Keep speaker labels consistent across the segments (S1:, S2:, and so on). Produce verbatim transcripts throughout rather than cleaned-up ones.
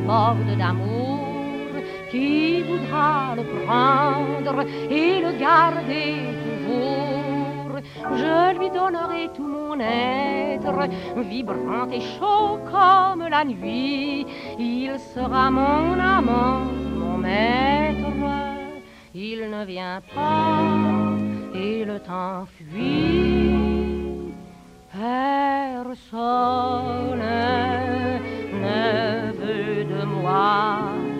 S1: déborde d'amour, qui voudra le prendre et le garder toujours. Je lui donnerai tout mon être, vibrant et chaud comme la nuit. Il sera mon amant, mon maître. Il ne vient pas et le temps fuit. Personne ne veut de moi,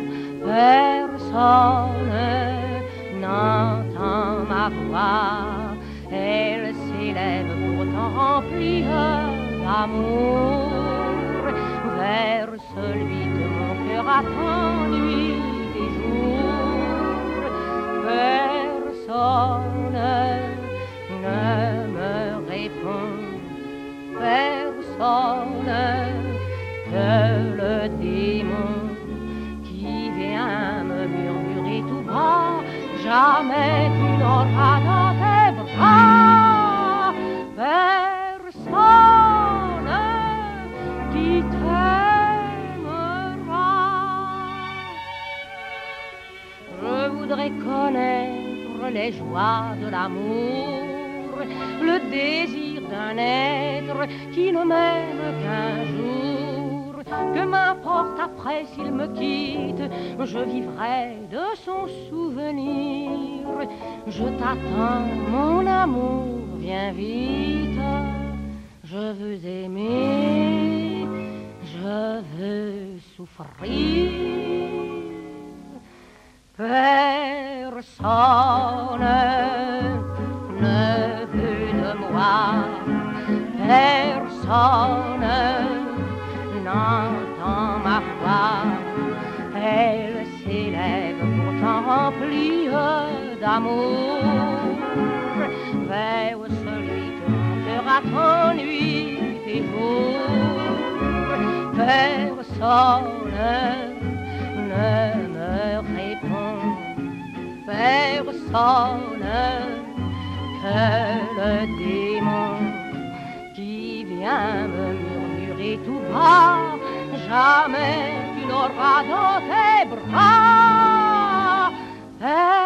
S1: personne n'entend ma voix. Elle s'élève pourtant remplie d'amour vers celui que mon cœur attend nuit et jour. Personne ne me répond, personne que le démon qui vient me murmurer tout bas, jamais tu n'auras dans tes bras personne qui t'aimera. Je voudrais connaître les joies de l'amour, le désir d'un être qui ne m'aime qu'un jour. Que m'importe après s'il me quitte, je vivrai de son souvenir. Je t'attends, mon amour, viens vite. Je veux aimer, je veux souffrir. Personne ne veut de moi, personne n'entend ma voix. Elle s'élève pourtant remplie d'amour vers celui que mon cœur attend nuit et jour. Personne ne me répond, personne que le démon qui vient me murmurer tout bas, jamais tu n'auras dans tes bras.